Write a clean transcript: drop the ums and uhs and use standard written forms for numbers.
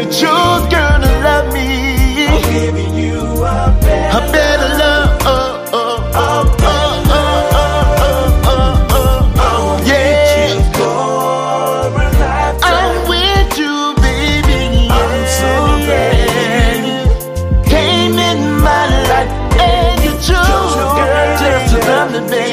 you choose, girl, to love me. I'm giving you a better love. Yeah, I'm with you, baby. I'm so glad you came in my life and you chose, girl, just to love me, baby.